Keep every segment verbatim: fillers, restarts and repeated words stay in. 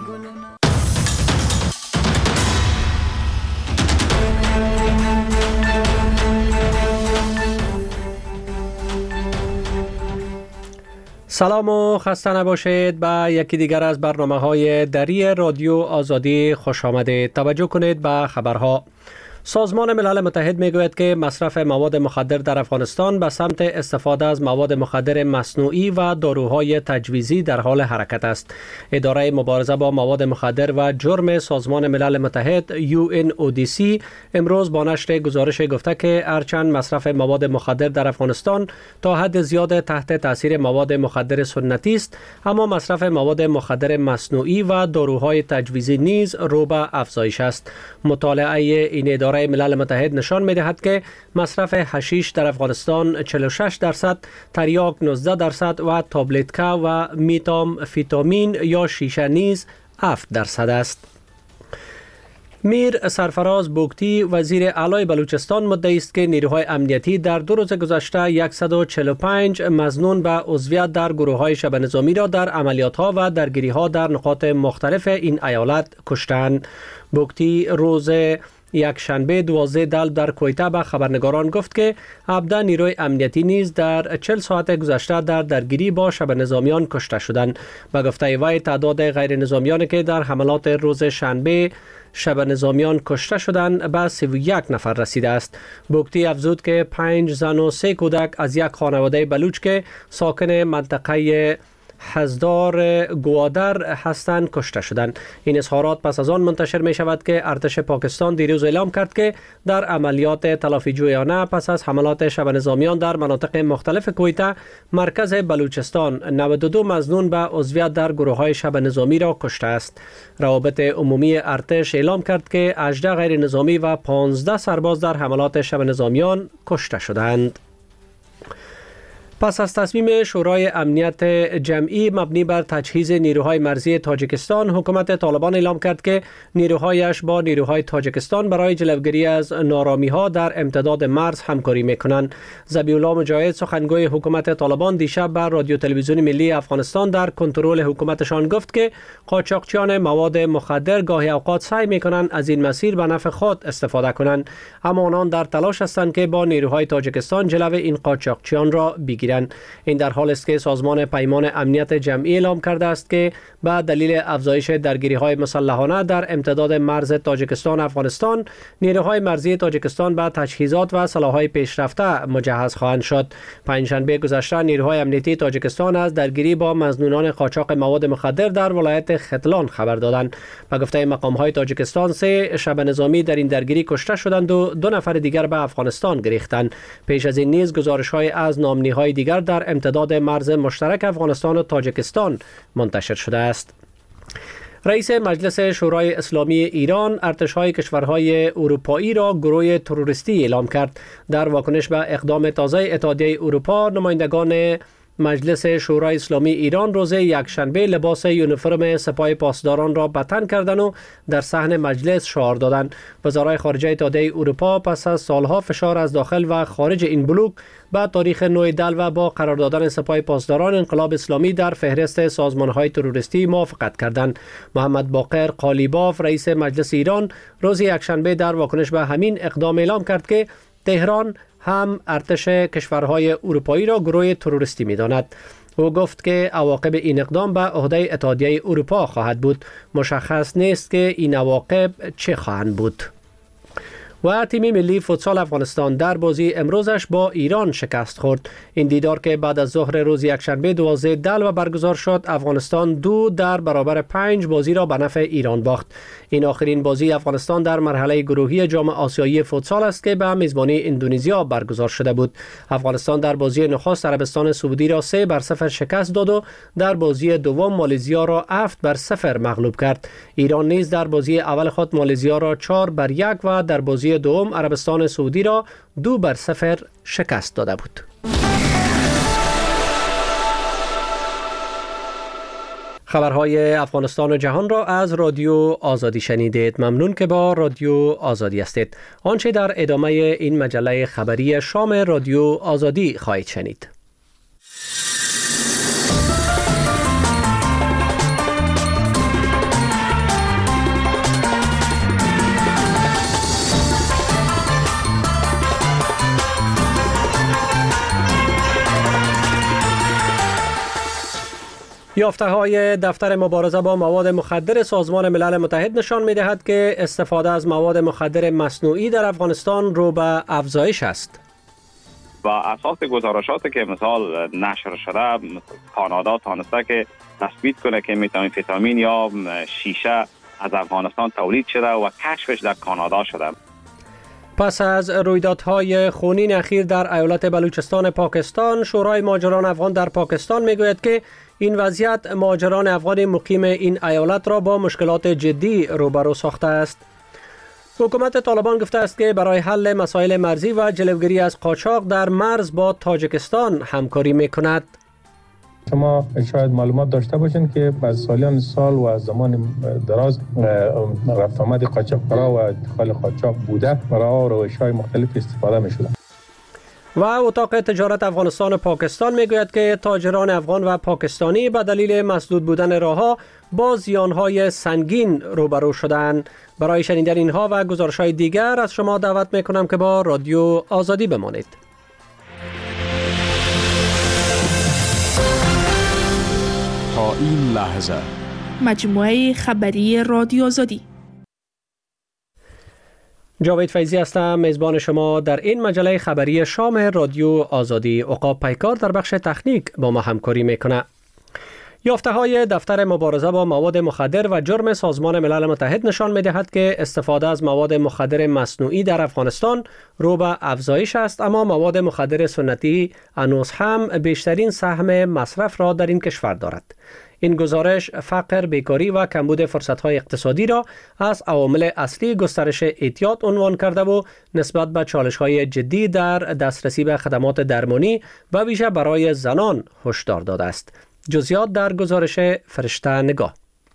سلام و خسته نباشید. به یکی دیگر از برنامه های دری رادیو آزادی خوش آمدید. توجه کنید به خبرها. سازمان ملل متحد میگوید که مصرف مواد مخدر در افغانستان به سمت استفاده از مواد مخدر مصنوعی و داروهای تجویزی در حال حرکت است. اداره مبارزه با مواد مخدر و جرم سازمان ملل متحد یو ان او دی سی امروز با نشر گزارش گفته که هرچند مصرف مواد مخدر در افغانستان تا حد زیاد تحت تاثیر مواد مخدر سنتی است، اما مصرف مواد مخدر مصنوعی و داروهای تجویزی نیز رو به افزایش است. مطالعه این اداره ملل متحد نشان می‌دهد که مصرف حشیش در افغانستان چهل و شش درصد، تریاک نوزده درصد و تابلتکا و میتامفیتامین یا شیشه نیز هفت درصد است. میر سرفراز بوگتی وزیر اعلی بلوچستان مدعی است که نیروهای امنیتی در دو روز گذشته صد و چهل و پنج مظنون به عضویت در گروه‌های شبه نظامی را در عملیات‌ها و درگیری‌ها در نقاط مختلف این ایالت کشتند. بوگتی روز یک شنبه دوازده دلو در کویته به خبرنگاران گفت که هفده نیروی امنیتی نیز در چهل ساعت گذشته در درگیری با شبه نظامیان کشته شدند. به گفته وی تعداد غیر نظامیانی که در حملات روز شنبه شبه نظامیان کشته شدند به سی و یک نفر رسیده است. بوگتی افزود که پنج زن و سه کودک از یک خانواده بلوچ که ساکن منطقه هزدار گوادر هستند کشته شدند. این اظهارات پس از آن منتشر می شود که ارتش پاکستان دیروز اعلام کرد که در عملیات تلافی جویانه پس از حملات شبه نظامیان در مناطق مختلف کویته مرکز بلوچستان نود و دو مظنون به عضویت در گروه‌های شبه نظامی را کشته است. روابط عمومی ارتش اعلام کرد که هجده غیر نظامی و پانزده سرباز در حملات شبه نظامیان کشته شدند. پس از تصمیم شورای امنیت جمعی مبنی بر تجهیز نیروهای مرزی تاجیکستان، حکومت طالبان اعلام کرد که نیروهایش با نیروهای تاجیکستان برای جلوگیری از نارامی‌ها در امتداد مرز همکاری می‌کنند. ذبیح‌الله مجاهد سخنگوی حکومت طالبان دیشب بر رادیو تلویزیون ملی افغانستان در کنترل حکومتشان گفت که قاچاقچیان مواد مخدر گاهی اوقات سعی می‌کنند از این مسیر به نفع خود استفاده کنند، اما آنان در تلاش هستند که با نیروهای تاجیکستان جلوی این قاچاقچیان را بگیرند. این در حال است که سازمان پیمان امنیت جمعی اعلام کرده است که به دلیل افزایش درگیری‌های مسلحانه در امتداد مرز تاجیکستان افغانستان، نیروهای مرزی تاجیکستان به تجهیزات و سلاح‌های پیشرفته مجهز خواهند شد. پنجشنبه گذشته نیروهای امنیتی تاجیکستان از درگیری با مظنونان قاچاق مواد مخدر در ولایت ختلان خبر دادند. به گفته مقام‌های تاجیکستان سه شبه نظامی در این درگیری کشته شدند و دو نفر دیگر به افغانستان گریختند. پیش از این نیز گزارش‌های از نامنی‌های دیگر در امتداد مرز مشترک افغانستان و تاجیکستان منتشر شده است. رئیس مجلس شورای اسلامی ایران ارتش‌های کشورهای اروپایی را گروه تروریستی اعلام کرد. در واکنش به اقدام تازه اتحادیه اروپا، نمایندگان مجلس شورای اسلامی ایران روز یکشنبه لباس یونیفرم سپاه پاسداران را به تن کردند و در صحن مجلس شعار دادند. وزرای خارجه اتحادیه اروپا پس از سالها فشار از داخل و خارج این بلوک به تاریخ نو دلو با قرار دادن سپاه پاسداران انقلاب اسلامی در فهرست سازمان‌های تروریستی موافقت کردند. محمد باقر قالیباف رئیس مجلس ایران روز یکشنبه در واکنش به همین اقدام اعلام کرد که تهران هم ارتش کشورهای اروپایی را گروه تروریستی می‌داند. او گفت که عواقب این اقدام به عهده اتحادیه اروپا خواهد بود. مشخص نیست که این عواقب چه خواهند بود. و تیم ملی فوتسال افغانستان در بازی امروزش با ایران شکست خورد. این دیدار که بعد از ظهر روز یکشنبه دوازده دلو برگزار شد، افغانستان دو در برابر پنج بازی را به نفع ایران باخت. این آخرین بازی افغانستان در مرحله گروهی جام آسیایی فوتسال است که به میزبانی اندونزیا برگزار شده بود. افغانستان در بازی نخست عربستان سعودی را سه بر صفر شکست داد و در بازی دوم مالزیا را هفت بر صفر مغلوب کرد. ایران نیز در بازی اول خود مالزیا را چهار بر یک و در بازی دوم عربستان سعودی را دو بر صفر شکست داده بود. خبرهای افغانستان و جهان را از رادیو آزادی شنیدید. ممنون که با رادیو آزادی هستید. آنچه در ادامه این مجله خبری شام رادیو آزادی خواهید شنید. یافته‌های دفتر مبارزه با مواد مخدر سازمان ملل متحد نشان می‌دهد که استفاده از مواد مخدر مصنوعی در افغانستان رو به افزایش است. با اساس گزارشاتی که مثال نشر شده، کانادا تانسته که تثبیت کنه که متامفتامین یا شیشه از افغانستان تولید شده و کشفش در کانادا شده. پس از رویدادهای خونین اخیر در ایالت بلوچستان پاکستان، شورای مهاجران افغان در پاکستان میگوید که این وضعیت مهاجران افغان مقیم این ایالت را با مشکلات جدی روبرو ساخته است. حکومت طالبان گفته است که برای حل مسائل مرزی و جلوگیری از قاچاق در مرز با تاجیکستان همکاری میکند. شما شاید معلومات داشته باشین که از سالیان سال و از زمان دراز رفت آمد قاچاقبرا و ادخال قاچاق بوده برای روش‌های مختلف استفاده می‌شده. و اتاق تجارت افغانستان و پاکستان میگوید که تاجران افغان و پاکستانی به دلیل مسدود بودن راه‌ها با زیان‌های سنگین روبرو شدند. برای شنیدن اینها و گزارش‌های دیگر از شما دعوت می‌کنم که با رادیو آزادی بمانید. تا این لحظه مجموعه خبری رادیو آزادی. جاوید فیضی هستم، میزبان شما در این مجله خبری شام رادیو آزادی. عقاب پیکار در بخش تکنیک با ما همکاری میکنه. یافته‌های دفتر مبارزه با مواد مخدر و جرم سازمان ملل متحد نشان می‌دهد که استفاده از مواد مخدر مصنوعی در افغانستان رو به افزایش است، اما مواد مخدر سنتی هنوز هم بیشترین سهم مصرف را در این کشور دارد. این گزارش فقر، بیکاری و کمبود فرصت‌های اقتصادی را از عوامل اصلی گسترش اعتیاد عنوان کرده و نسبت به چالش‌های جدی در دسترسی به خدمات درمانی و ویژه برای زنان هشدار داده است. جزئیات در گزارش فرشته نگاه.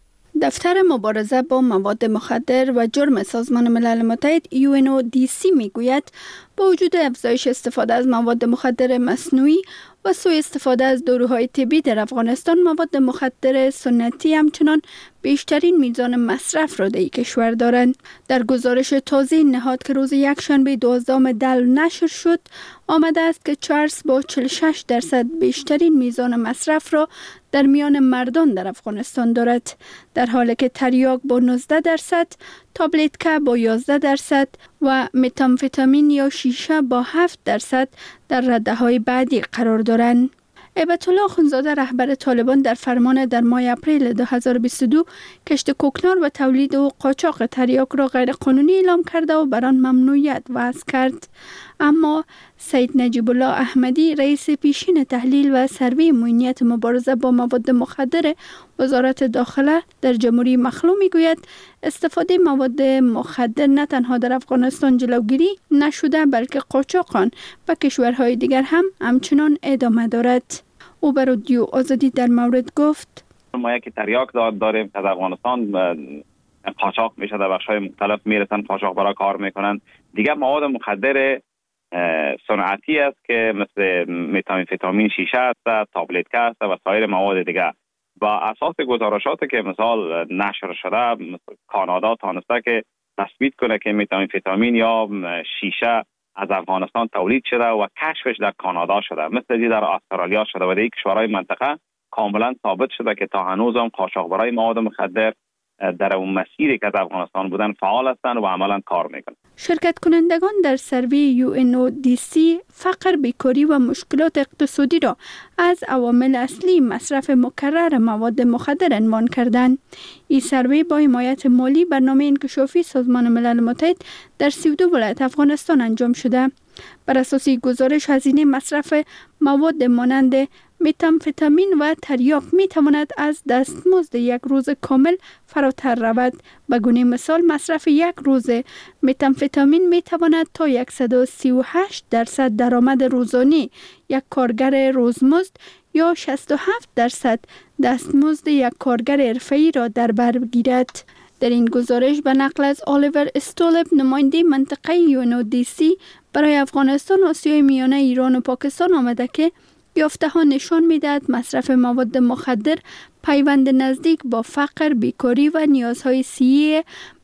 دفتر مبارزه با مواد مخدر و جرم سازمان ملل متحد یو ان او دی سی میگوید با وجود افزایش استفاده از مواد مخدر مصنوعی و سوء استفاده از داروهای طبی در افغانستان، مواد مخدر سنتی همچنان بیشترین میزان مصرف را در این کشور دارند. در گزارش تازه نهاد که روز یکشنبه دوازدهم دی نشر شد، آمده است که چرس با چهل و شش درصد بیشترین میزان مصرف را در میان مردان در افغانستان دارد، در حالی که تریاک با نوزده درصد، تابلتکا با یازده درصد و متامفتامین یا شیشه با هفت درصد در رده‌های بعدی قرار دارند. هیبت الله اخوندزاده رهبر طالبان در فرمان در ماه اپریل دو هزار و بیست و دو کشت کوکنار و تولید و قاچاق تریاک را غیر قانونی اعلام کرده و بر آن ممنوعیت وضع کرد. اما سید نجیب الله احمدی رئیس پیشین تحلیل و سروی معینیت مبارزه با مواد مخدر وزارت داخله در جمهوری مخلوع میگوید استفاده مواد مخدر نه تنها در افغانستان جلوگیری نشده بلکه قاچاق آن و کشورهای دیگر هم همچنان ادامه دارد. او بر رادیو آزادی در مورد گفت: ما یک تریاک داریم که در افغانستان قاچاق میشه، در بخش‌های مختلف میرسن قاچاق برای کار میکنن. دیگه مواد مخدر صنعتی است که مثل متامفتامین شیشه است، تابلتکا است و سایر مواد دیگه. با اساس گزارشاتی که مثال نشر شده، مثل کانادا تانسته که تثبیت کنه که متامفتامین یا شیشه از افغانستان تولید شده و کشفش در کانادا شده، مثل دی در استرالیا شده و در کشورهای منطقه کاملا ثابت شده که تا هنوز هم قاچاقبرای مواد مخدر در اون مسیری که در افغانستان بودن فعال هستند و عملا کار میکنند. شرکت کنندگان در سروی یو ان او دی سی فقر، بیکاری و مشکلات اقتصادی را از عوامل اصلی مصرف مکرر مواد مخدر عنوان کردند. این سروی با حمایت مالی برنامه انکشافی سازمان ملل متحد در سی و دو ولایت افغانستان انجام شده. بر اساس گزارش هزینه مصرف مواد مانند متامفتامین و تریاک می تواند از دستمزد یک روز کامل فراتر رود. به گونه مثال مصرف یک روز متامفتامین می تواند تا صد و سی و هشت درصد درآمد روزانه یک کارگر روزمزد یا شصت و هفت درصد دستمزد یک کارگر حرفه‌ای را در بر بگیرد. در این گزارش به نقل از الیور استولپ، نماینده منطقه یو ان او دی سی برای افغانستان، آسیای میانه، ایران و پاکستان آمده که یافته ها نشان می‌دهد مصرف مواد مخدر پیوند نزدیک با فقر، بیکاری و نیازهای صحی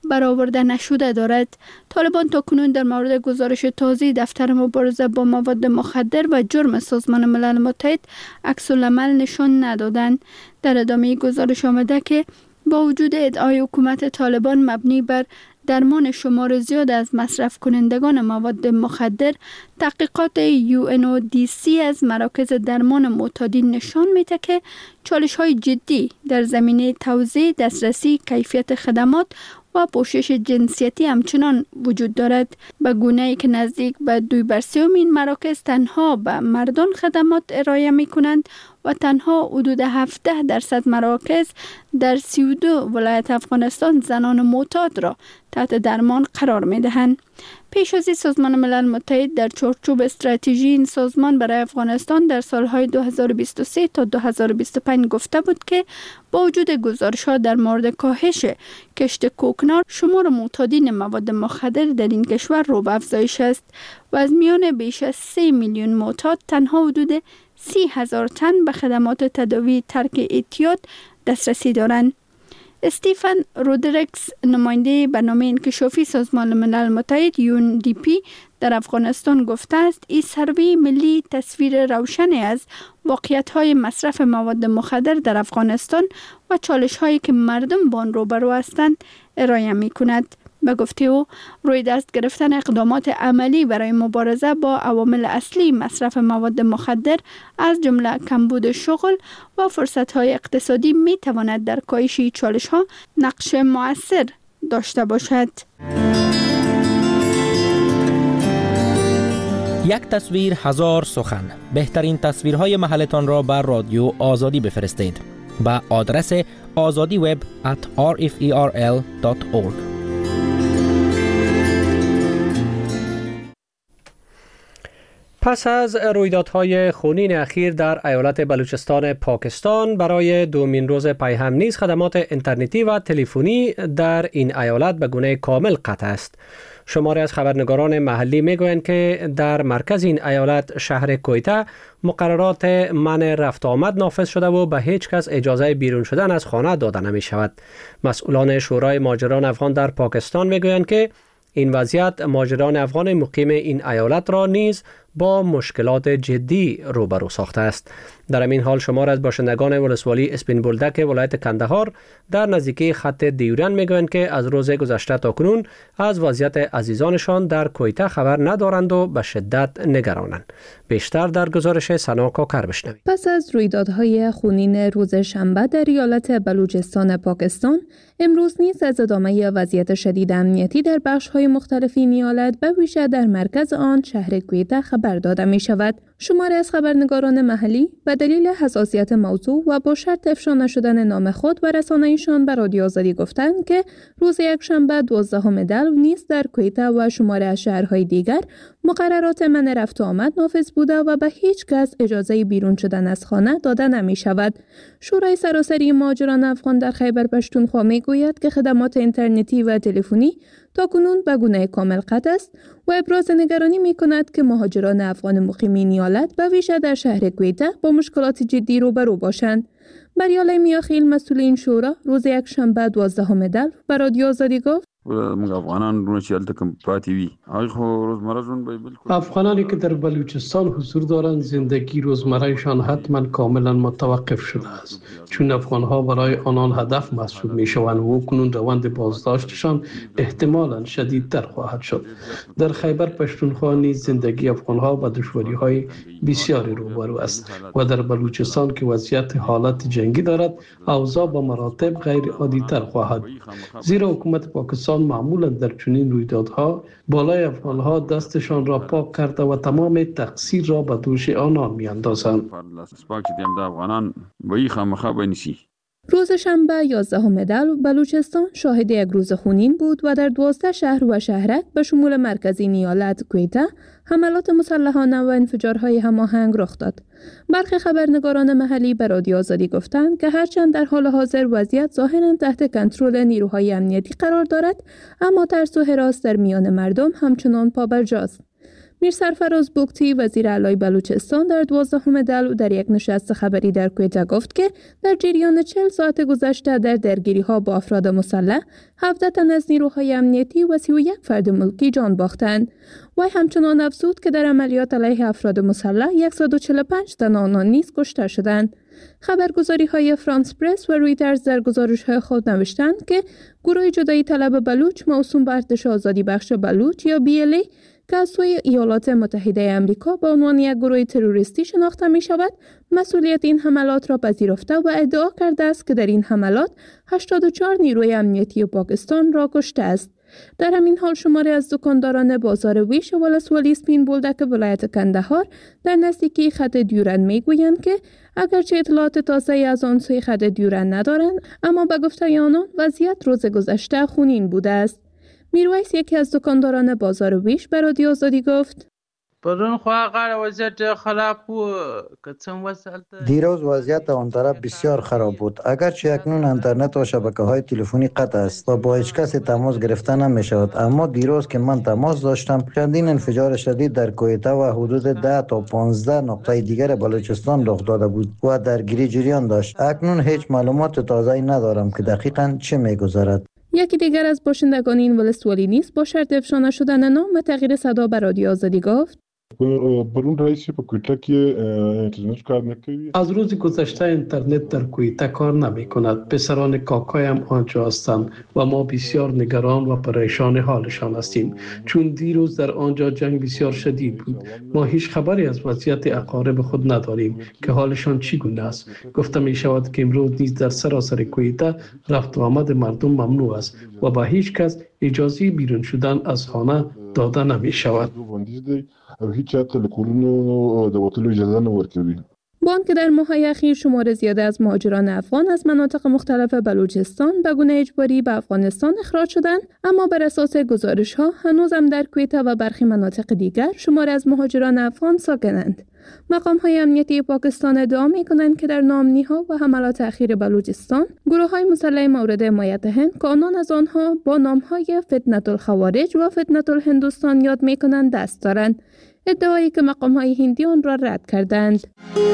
برآورده نشده دارد. طالبان تاکنون در مورد گزارش تازه دفتر مبارزه با مواد مخدر و جرم سازمان ملل متحد عکس‌العمل نشان ندادند. در ادامه گزارش آمده که با وجود ادعای حکومت طالبان مبنی بر درمان شمار زیاد از مصرف کنندگان مواد مخدر، تحقیقات یو ان او دی سی از مراکز درمان معتادین نشان میده که چالش های جدی در زمینه توزیع، دسترسی، کیفیت خدمات و پوشش جنسیتی همچنان وجود دارد، به گونه‌ای که نزدیک به دوی بر سوم این مراکز تنها به مردان خدمات ارائه می کنند و تنها حدود هفده درصد مراکز در سی و دو ولایت افغانستان زنان معتاد را تحت درمان قرار می دهند. پیش از این سازمان ملل متحد در چارچوب استراتژی این سازمان برای افغانستان در سالهای دو هزار و بیست و سه تا دو هزار و بیست و پنج گفته بود که با وجود گزارش‌ها در مورد کاهش کشت کوکنار، شمار معتادین مواد مخدر در این کشور رو به افزایش است و از میان بیش از سه میلیون معتاد تنها حدود سی هزار تن به خدمات تداوی ترک اعتیاد دسترسی دارند. استیفن رودریکس، نماینده برنامه انکشافی سازمان ملل متحد یو ان دی پی در افغانستان گفته است این سروی ملی تصویر روشنی از واقعیت‌های مصرف مواد مخدر در افغانستان و چالش‌هایی که مردم با آن روبرو هستند ارائه می‌کند. به گفته او، روی دست گرفتن اقدامات عملی برای مبارزه با عوامل اصلی مصرف مواد مخدر از جمله کمبود شغل و فرصت‌های اقتصادی می‌تواند در کاهش چالش‌ها نقش مؤثر داشته باشد. یک تصویر هزار سخن. بهترین تصویرهای محلتان را بر رادیو آزادی بفرستید با آدرس azadi web at r f e r l dot org. پس از رویدادهای خونین اخیر در ایالت بلوچستان پاکستان، برای دومین روز پی هم نیز خدمات اینترنتی و تلفنی در این ایالت به گونه کامل قطع است. شماری از خبرنگاران محلی میگویند که در مرکز این ایالت شهر کویته مقررات منع رفت آمد نافذ شده و به هیچ کس اجازه بیرون شدن از خانه داده نمی شود. مسئولان شورای مهاجران افغان در پاکستان میگویند که این وضعیت مهاجران افغان مقیم این ایالت را نیز با مشکلات جدی روبرو ساخته است. در همین حال شمار از باشندگان ولسوالی اسپین بولدک ولایت کندهار در نزدیکی خط دیورن میگویند که از روز گذشته تا کنون از وضعیت عزیزانشان در کویته خبر ندارند و به شدت نگرانند. بیشتر در گزارش سنا کاکر بشنوید. پس از رویدادهای خونین روز شنبه در ایالت بلوچستان پاکستان، امروز نیز از ادامه وضعیت شدید امنیتی در بخش‌های مختلف این ایالت به ویژه در مرکز آن شهر کویته خبر داده می شود. شماری از خبرنگاران محلی به دلیل حساسیت موضوع و با شرط افشا نشدن نام خود و رسانه‌ایشان به رادیو آزادی گفتند که روز یکشنبه دوازدهم دلو نیز در کویته و شماری از شهرهای دیگر مقررات منع رفت و آمد نافذ بوده و به هیچ کس اجازه بیرون شدن از خانه داده نمی شود. شورای سراسری مهاجران افغان در خیبر پشتونخوا می گوید که خدمات اینترنتی و تلفنی تاکنون به گونه کامل قطع است و ابراز نگرانی می کند که مهاجران افغان مقیم این ایالت به ویژه در شهر کویته با مشکلات جدی روبرو باشند. بریال میاخیل، مسئول این شورا، روز یکشنبه دوازدهم دلو به رادیو آزادی گفت موږ افغانان رونه چې هلته کوم پاتې وي هغه خو روزمره ژوند به بالکل افغانانی که در بلوچستان حضور دارند زندگی روزمرهشان حتما کاملا متوقف شده است، چون افغانها برای آنان هدف محسوب میشوند و کنون روند بازداشتشان احتمالا شدیدتر خواهد شد. در خیبر پشتونخوا نیز زندگی افغانها با دشواری‌های بسیاری روبرو است و در بلوچستان که وضعیت حالت جنگی دارد اوضاع به مراتب غیر عادی‌تر خواهد بود، زیرا حکومت پاکستان معمولا در چنین رویدادها بالای افغانها دستشان را پاک کرده و تمام تقصیر را به دوش آنان میاندازند. روز شنبه یازدهم دلو بلوچستان شاهد یک روز خونین بود و در دوازده شهر و شهرک به شمول مرکزی ایالت کویته حملات مسلحانه و انفجارهای هماهنگ رخ داد. برخی خبرنگاران محلی به رادیو آزادی گفتند که هرچند در حال حاضر وضعیت ظاهراً تحت کنترل نیروهای امنیتی قرار دارد، اما ترس و هراس در میان مردم همچنان پابرجاست. میر سرفراز بگتی وزیر اعلی بلوچستان در دوازدهم دلو در یک نشست خبری در کویتا گفت که در جریان چهل ساعت گذشته در درگیری‌ها با افراد مسلح هفده تن از نیروهای امنیتی و سی و یک فرد ملکی جان باختند. وی همچنان افزود که در عملیات علیه افراد مسلح صد و چهل و پنج تن آنان نیز کشته شدند. خبرگزاری‌های فرانس پرس و رویترز در گزارش‌های خود نوشتند که گروه جدایی طلب بلوچ موسوم به ارتش آزادی بخش بلوچ یا بی ال ای که از سوی ایالات متحده آمریکا به عنوان یک گروه تروریستی شناخته می شود، مسئولیت این حملات را پذیرفته و ادعا کرده است که در این حملات هشتاد و چهار نیروی امنیتی پاکستان را کشته است. در همین حال شماری از دکانداران بازار ویش ولسوالی سپین بولدک ولایت کندهار در نزدیکی خط دیورند می گویند که اگرچه اطلاعات تازه از آن سوی خط دیورند ندارند، اما به گفته آنان وضعیت روز گذشته خونین بوده است. میرویس یکی از دکانداران بازار ویش به رادیو آزادی گفت: دیروز وضعیت آن طرف بسیار خراب بود. اگرچه اکنون اینترنت و شبکه‌های تلفنی قطع است و با هیچ کسی تماس گرفته نمی شود، اما دیروز که من تماس داشتم چندین انفجار شدید در کویتا و حدود ده تا پانزده نقطه دیگر بلوچستان رخ داده بود و درگیری جریان داشت. اکنون هیچ معلومات تازه‌ای ندارم که دقیقاً چه می‌گذرد. یکی دیگر از باشندگان این ولسوالی نیز با شرط افشا نشدن نام و تغییر صدا به رادیو آزادی گفت: برون رئیسی په کویتا کې اینترنت کار نکوي. از روز گذشته اینترنت در کویتا کار نمی کند. پسران کاکایم آنجا هستند و ما بسیار نگران و پریشان حالشان هستیم، چون دیروز در آنجا جنگ بسیار شدید بود. ما هیچ خبری از وضعیت اقارب خود نداریم که حالشان چگونه است. گفته می شود که امروز نیز در سراسر کویتا رفت و آمد مردم ممنوع است و به هیچ کس اجازه بیرون شدن از خانه داده نمی شود. او هیچ چاته له کورونو د وتلو اجازه نه ورکوي. با که در ماه‌های اخیر شمار زیاده از مهاجران افغان از مناطق مختلف بلوچستان به گونه اجباری به افغانستان اخراج شدند، اما بر اساس گزارش‌ها هنوز هم در کویتا و برخی مناطق دیگر شمار از مهاجران افغان ساکنند. مقام‌های امنیتی پاکستان ادعا می‌کنند که در نامنی‌ها و حملات اخیر بلوچستان گروه‌های مسلح مورد حمایت هند که آنان از آنها با نام‌های فتنة الخوارج و فتنة الهندوستان یاد می‌کنند دست دارند، ادعایی که مقام‌های هندی آن را رد کردند.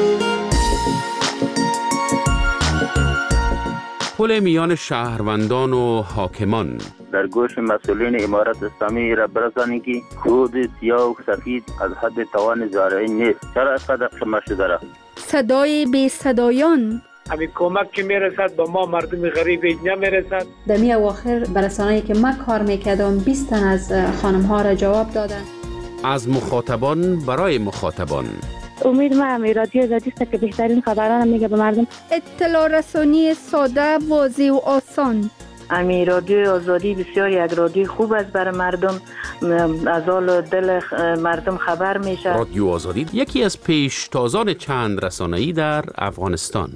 پل میان شهروندان و حاکمان در گوش مسئولین امارت اسلامی را برسانید که خود سیاه و سفید از حد توان زارعی نیست. چرا اینقدر خمه شده را؟ صدای بی صدایان همین کمک که میرسد با ما مردم غریب نمیرسد. در می اواخر برسانه‌ای که من کار میکردم بیست تن از خانم ها را جواب دادن. از مخاطبان برای مخاطبان. امید ما امی رادیو آزادی است که بهترین خبران میگه به مردم. اطلاع رسانی ساده، واضح و آسان. امی رادیو آزادی بسیار یک رادیو خوب است برای مردم، از حال دل مردم خبر میشه. رادیو آزادی یکی از پیشتازان چند رسانه‌ای در افغانستان.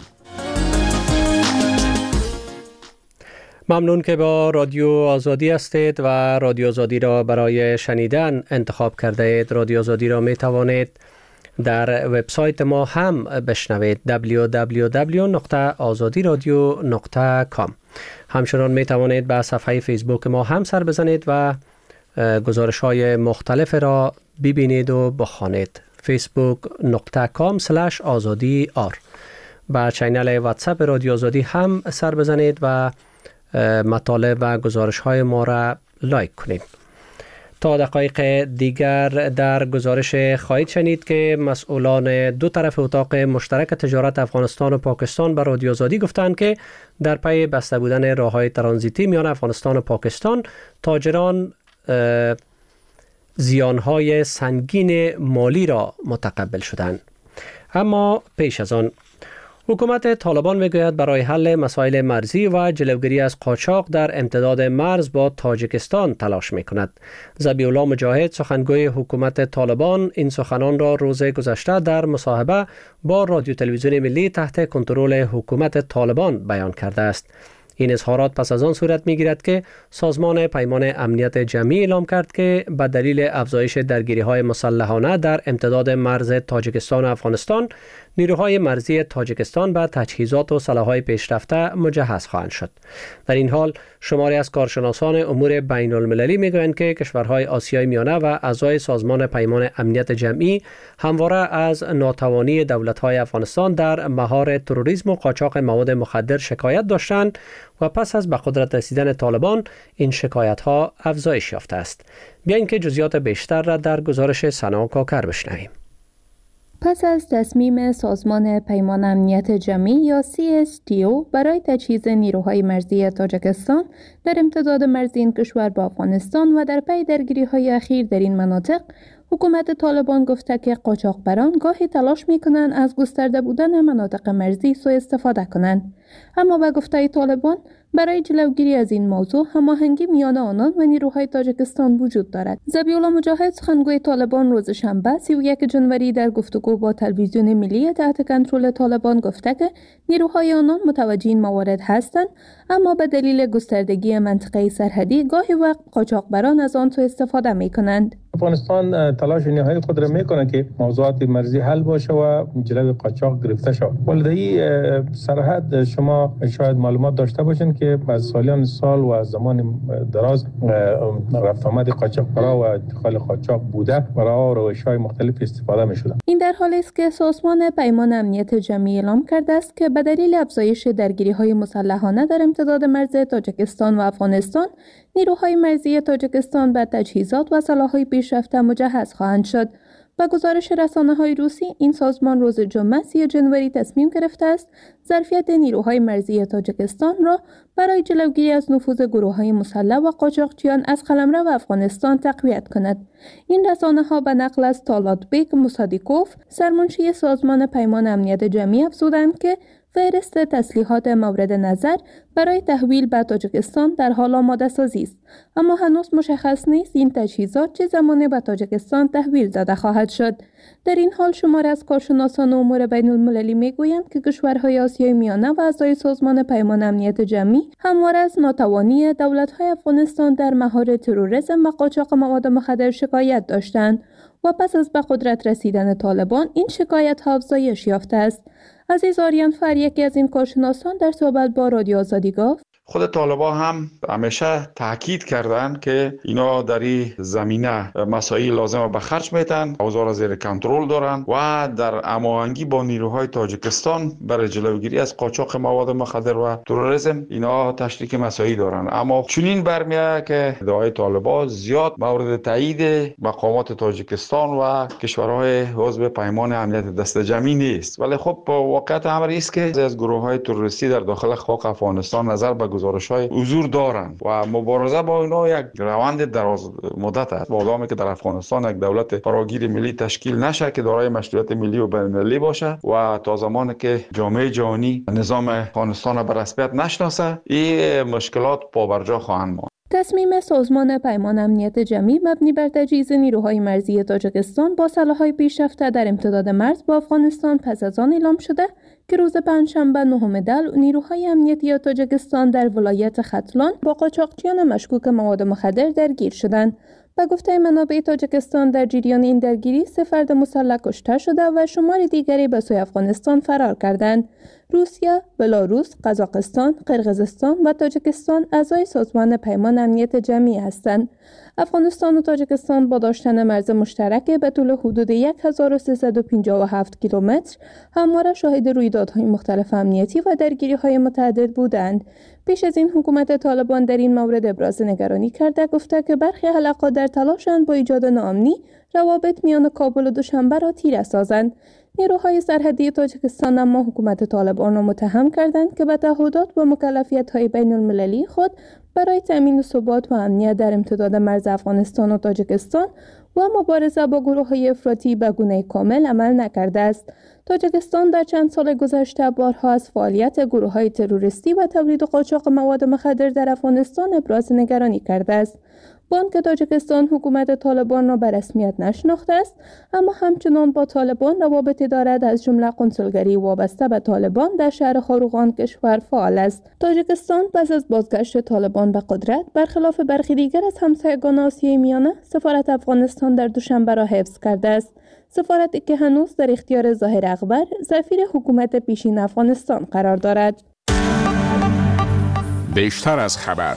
ممنون که با رادیو آزادی هستید و رادیو آزادی را برای شنیدن انتخاب کرده اید. رادیو آزادی را می توانید در وبسایت ما هم بشنوید دبلیو دبلیو دبلیو نقطه آزادی رادیو نقطه کام. همچنان می توانید به صفحه فیسبوک ما هم سر بزنید و گزارش های مختلف را ببینید و بخوانید. فیسبوک نقطه کام سلش آزادی آر. با چینل واتساپ رادیو آزادی هم سر بزنید و مطالب و گزارش های ما را لایک کنید. تا دقایق دیگر در گزارش خواهید شنید که مسئولان دو طرف اتاق مشترک تجارت افغانستان و پاکستان به رادیو آزادی گفتند که در پی بسته بودن راههای ترانزیتی میان افغانستان و پاکستان، تاجران زیانهای سنگین مالی را متقبل شدند. اما پیش از آن حکومت طالبان میگوید برای حل مسائل مرزی و جلوگیری از قاچاق در امتداد مرز با تاجیکستان تلاش میکند. ذبیح الله مجاهد سخنگوی حکومت طالبان این سخنان را روز گذشته در مصاحبه با رادیو تلویزیون ملی تحت کنترل حکومت طالبان بیان کرده است. این اظهارات پس از آن صورت میگیرد که سازمان پیمان امنیت جمعی اعلام کرد که به دلیل افزایش درگیری‌های مسلحانه در امتداد مرز تاجیکستان و افغانستان، نیروهای مرزی تاجیکستان به تجهیزات و سلاح‌های پیشرفته مجهز خواهند شد. در این حال شماری از کارشناسان امور بین المللی میگویند که کشورهای آسیای میانه و اعضای سازمان پیمان امنیت جمعی همواره از ناتوانی دولت‌های افغانستان در مهار تروریسم و قاچاق مواد مخدر شکایت داشتند و پس از به قدرت رسیدن طالبان این شکایت‌ها افزایش یافته است. بیاین که جزئیات بیشتر را در گزارش سنا کاکر بشنویم. پس از تصمیم سازمان پیمان امنیت جمعی یا سی اس تی او برای تجهیز نیروهای مرزی تاجیکستان در امتداد مرزی این کشور با افغانستان و در پی درگیری‌های اخیر در این مناطق، حکومت طالبان گفته که قاچاقبران گاهی تلاش می‌کنند از گسترده بودن مناطق مرزی سوء استفاده کنند. اما به گفته طالبان برای جلوگیری از این موضوع هماهنگی میان آنان و نیروهای تاجیکستان وجود دارد. ذبیح‌الله مجاهد سخنگوی طالبان روز شنبه سی و یک جنوری در گفتگو با تلویزیون ملی تحت کنترل طالبان گفته که نیروهای آنان متوجه این موارد هستند، اما به دلیل گستردگی منطقه سرحدی گاهی وقت قاچاقبران از آن سوء استفاده می‌کنند. افغانستان تلاش نهایی خود را میکنه که موضوعات مرزی حل باشه و جلوی قاچاق گرفته شود. ولی سرحد شما شاید معلومات داشته باشین که از سالیان سال و از زمان دراز رفت آمد قاچاقبرا و ادخال قاچاق بوده و راه روش‌های مختلف استفاده می‌شده. این در حالی است که سازمان پیمان امنیت جمعی اعلام کرده است که به دلیل افزایش درگیری‌های مسلحانه در امتداد مرز تاجیکستان و افغانستان، نیروهای مرزی تاجیکستان به تجهیزات و سلاح‌های پیشرفته مجهز خواهند شد. با گزارش رسانه‌های روسی، این سازمان روز جمعه سی جنوری تصمیم گرفته است ظرفیت نیروهای مرزی تاجیکستان را برای جلوگیری از نفوذ گروه‌های مسلح و قاچاقچیان از قلمرو افغانستان تقویت کند. این رسانه‌ها به نقل از تالاتبیک موسادیکوف، سرمنشی سازمان پیمان امنیت جمعی، افزودند که فهرست تسلیحات مورد نظر برای تحویل به تاجیکستان در حال آماده سازی است، اما هنوز مشخص نیست این تجهیزات چه زمانی به تاجیکستان تحویل داده خواهد شد. در این حال شماری از کارشناسان امور بین المللی میگویند که کشورهای آسیای میانه و اعضای سازمان پیمان امنیت جمعی همواره از ناتوانی دولت‌های افغانستان در مهار تروریسم و قاچاق مواد مخدر شکایت داشتند و پس از به قدرت رسیدن طالبان این شکایت افزایش یافته است. عزیز آریان فر، یکی از این کارشناسان، در صحبت با رادیو آزادی گفت خود طالبان هم همیشه تاکید کردن که اینا در این زمینه مسائل لازم به خرج میتن، اوضاع را زیر کنترل دارن و در هماهنگی با نیروهای تاجیکستان برای جلوگیری از قاچاق مواد مخدر و تروریسم اینا تشریک مسائل دارن. اما چنین برمیاد که ادعای طالبان زیاد مورد تایید مقامات تاجیکستان و کشورهای عضو پیمان امنیت دست جمعی نیست. ولی خب واقعیت امر است که از گروه‌های تروریستی در داخل خاک افغانستان نظر به گزارش‌های حضور دارند و مبارزه با اینا یک روند دراز مدت است. مادامی که در افغانستان یک دولت فراگیر ملی تشکیل نشه که دارای مشروعیت ملی و بین‌المللی باشه و تا زمانی که جامعه جهانی نظام افغانستان را به رسمیت نشناسه، این مشکلات پابرجا خواهند ماند. تصمیم سازمان پیمان امنیت جمعی مبنی بر تجهیز نیروهای مرزی تاجیکستان با سلاح‌های پیشرفته در امتداد مرز با افغانستان پس از آن اعلام شده که روز پنجشنبه نهم دل نیروهای امنیتی تاجیکستان در ولایت ختلان با قاچاقچیان مشکوک مواد مخدر درگیر شدند. به گفته منابع تاجیکستان در جریان این درگیری سه فرد مسلح کشته شده و شمار دیگری به سوی افغانستان فرار کردند. روسیه، بلاروس، قزاقستان، قرقیزستان و تاجیکستان اعضای سازمان پیمان امنیت جمعی هستند. افغانستان و تاجیکستان با داشتن مرز مشترک به طول حدود هزار و سیصد و پنجاه و هفت کیلومتر همواره شاهد رویدادهای مختلف امنیتی و درگیری‌های متعدد بودند. پیش از این حکومت طالبان در این مورد ابراز نگرانی کرده، گفته که برخی حلقات در تلاشند با ایجاد ناامنی روابط میان کابل و دوشنبه را تیره سازند. نیروهای سرحدی تاجیکستان اما حکومت طالبان را متهم کردند که به تعهدات و مکلفیت‌های بین المللی خود برای تامین ثبات و امنیت در امتداد مرز افغانستان و تاجیکستان و مبارزه با گروه‌های افراطی به گونه کامل عمل نکرده است. تاجیکستان در چند سال گذشته بارها از فعالیت گروه‌های تروریستی و تولید و قاچاق مواد مخدر در افغانستان ابراز نگرانی کرده است. بانک تاجیکستان حکومت طالبان را به رسمیت نشناخته است، اما همچنان با طالبان روابطی دارد، از جمله کنسولگری وابسته به طالبان در شهر خاروغان کشور فعال است. تاجیکستان پس از بازگشت طالبان به قدرت برخلاف برخی دیگر از همسایگان آسیای میانه سفارت افغانستان در دوشنبه را حفظ کرده است. سفارتی که هنوز در اختیار ظاهر اکبر سفیر حکومت پیشین افغانستان قرار دارد. بیشتر از خبر.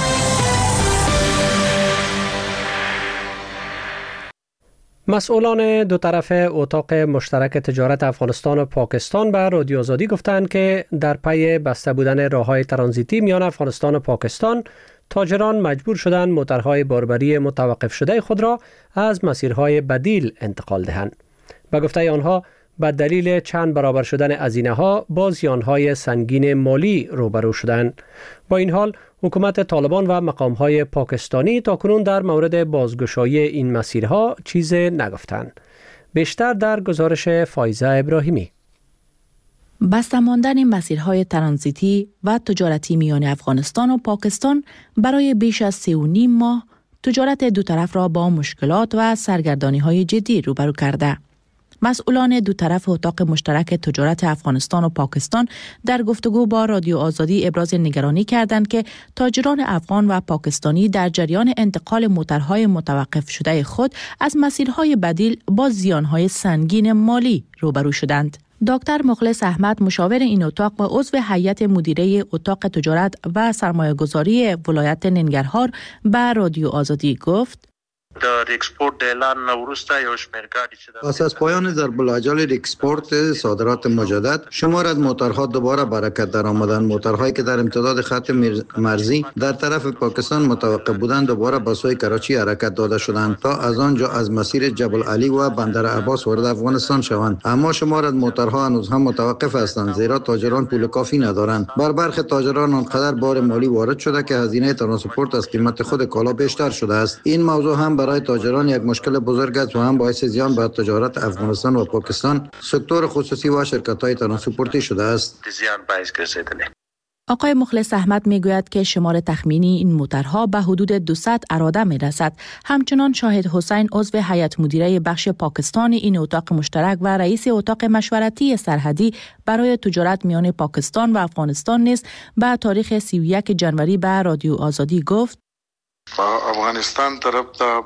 مسئولان دو طرف اتاق مشترک تجارت افغانستان و پاکستان به رادیو آزادی گفتند که در پی بسته بودن راههای ترانزیتی میان افغانستان و پاکستان، تاجران مجبور شدند موترهای باربری متوقف شده خود را از مسیرهای بدیل انتقال دهند. به گفته آنها، به دلیل چند برابر شدن هزینه‌ها با زیانهای سنگین مالی روبرو شدند. با این حال، حکومت طالبان و مقام‌های پاکستانی تاکنون در مورد بازگشایی این مسیرها چیز نگفتند. بیشتر در گزارش فایزه ابراهیمی. بسته ماندن مسیرهای ترانزیتی و تجارتی میان افغانستان و پاکستان برای بیش از سه و نیم ماه تجارت دو طرف را با مشکلات و سرگردانی‌های جدی روبرو کرده. مسئولان دو طرف اتاق مشترک تجارت افغانستان و پاکستان در گفتگو با رادیو آزادی ابراز نگرانی کردند که تاجران افغان و پاکستانی در جریان انتقال موترهای متوقف شده خود از مسیرهای بدیل با زیانهای سنگین مالی روبرو شدند. دکتر مخلص احمد، مشاور این اتاق و عضو هیئت مدیره اتاق تجارت و سرمایه‌گذاری ولایت ننگرهار به رادیو آزادی گفت: در اکسپورت د اعلان وروسته یو شمېر ګاډي چې پس از پایان ضرب الاجال اکسپورت صادرات مجدد، شمار از موترها دوباره برکت در آمدند. موترهایی که در امتداد خط مرزی در طرف پاکستان متوقف بودند دوباره به سوی کراچی حرکت داده شدند تا از آنجا از مسیر جبل علی و بندر عباس وارد افغانستان شوند. اما شمار از موترها هنوز هم متوقف هستند، زیرا تاجران پول کافی ندارند. بر برخی تاجران آنقدر بار مالی وارد شده که هزینه ترانسپورت از قیمت خود کالا بیشتر شده است. این موضوع هم برای تاجران یک مشکل بزرگ است و هم باعث زیان به تجارت افغانستان و پاکستان، سکتور خصوصی و شرکت‌های ترانسپورتی شده است. آقای مخلص احمد میگوید که شمار تخمینی این موترها به حدود دویست اراده میرسد. همچنان شاهد حسین، عضو هیئت مدیره بخش پاکستان این اتاق مشترک و رئیس اتاق مشورتی سرحدی برای تجارت میان پاکستان و افغانستان نیز به تاریخ سی و یک ژانویه به رادیو آزادی گفت: افغانستان طرف ته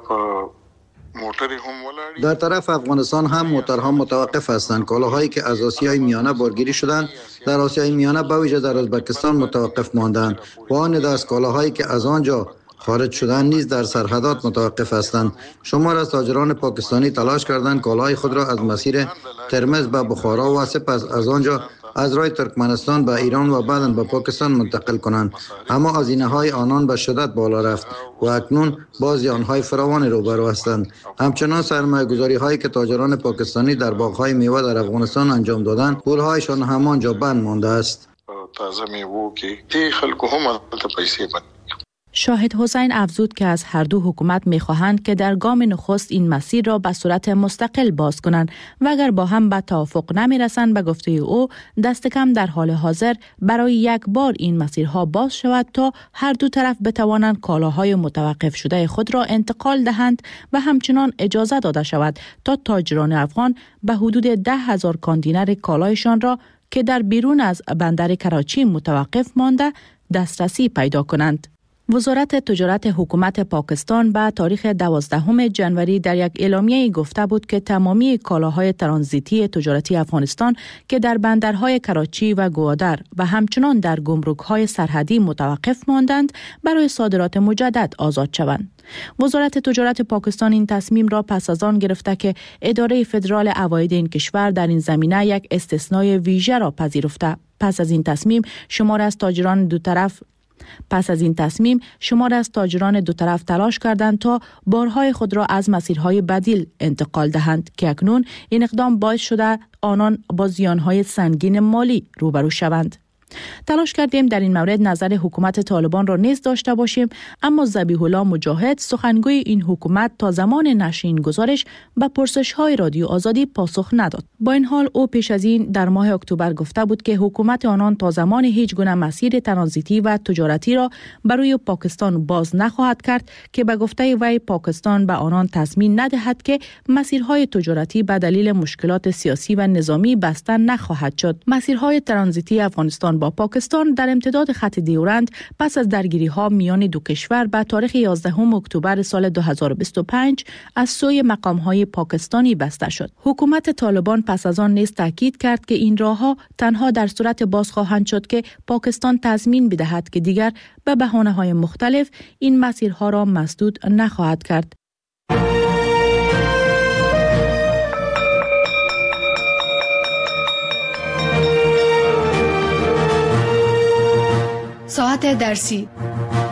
موتری هم ولاړ در طرف افغانستان هم موترها متوقف هستند. کالاهایی که از آسیای میانه بارگیری شدند در آسیای میانه به ویژه در ازبکستان متوقف ماندند و آن دست کالاهایی که از آنجا خارج شدن نیز در سرحدات متوقف هستند. شمار از تاجران پاکستانی تلاش کردند کالاهای خود را از مسیر ترمز به بخارا و سپس از آنجا از راه ترکمنستان به ایران و بعداً به پاکستان منتقل کنند، اما هزینه‌های آنان به شدت بالا رفت و اکنون با زیان‌های فراوان روبرو هستند. همچنان سرمایه‌گذاری‌هایی که تاجران پاکستانی در باغ‌های میوه در افغانستان انجام دادند، پول‌هایشان همانجا بند مانده است. تازه میوه که تی خلکو هم البته پیسې بند. شاهد حسین افزود که از هر دو حکومت می‌خواهند که در گام نخست این مسیر را به صورت مستقل باز کنند و اگر با هم به توافق نمی‌رسند، به گفته او دست کم در حال حاضر برای یک بار این مسیرها باز شود تا هر دو طرف بتوانند کالاهای متوقف شده خود را انتقال دهند و همچنان اجازه داده شود تا تاجران افغان به حدود ده هزار کاندینر کالایشان را که در بیرون از بندر کراچی متوقف مانده دسترسی پیدا کنند. وزارت تجارت حکومت پاکستان به تاریخ دوازدهم ژانویه در یک اعلامیه گفته بود که تمامی کالاهای ترانزیتی تجارتی افغانستان که در بندرهای کراچی و گوادر و همچنان در گمرک‌های سرحدی متوقف ماندند برای صادرات مجدد آزاد شوند. وزارت تجارت پاکستان این تصمیم را پس از آن گرفته که اداره فدرال عواید این کشور در این زمینه یک استثنای ویژه را پذیرفته. پس از این تصمیم شمار از تاجران دو طرف پس از این تصمیم شمار از تاجران دو طرف تلاش کردند تا بارهای خود را از مسیرهای بدیل انتقال دهند که اکنون این اقدام باعث شده آنان با زیانهای سنگین مالی روبرو شوند. تلاش کردیم در این مورد نظر حکومت طالبان را نیز داشته باشیم، اما ذبیح الله مجاهد، سخنگوی این حکومت، تا زمان نشر این گزارش به پرسش‌های رادیو آزادی پاسخ نداد. با این حال او پیش از این در ماه اکتبر گفته بود که حکومت آنان تا زمان هیچ گونه مسیر ترانزیتی و تجارتی را برای پاکستان باز نخواهد کرد که به گفته وی پاکستان به آنان تضمین ندهد که مسیرهای تجارتی به دلیل مشکلات سیاسی و نظامی بسته نخواهد شد. مسیرهای ترانزیتی افغانستان افغانستان با پاکستان در امتداد خط دیورند پس از درگیری ها میان دو کشور به تاریخ یازدهم اکتبر سال دو هزار و بیست و پنج از سوی مقام های پاکستانی بسته شد. حکومت طالبان پس از آن نیز تاکید کرد که این راهها تنها در صورت باز خواهند شد که پاکستان تضمین بدهد که دیگر به بهانه‌های مختلف این مسیرها را مسدود نخواهد کرد. ساعت درسی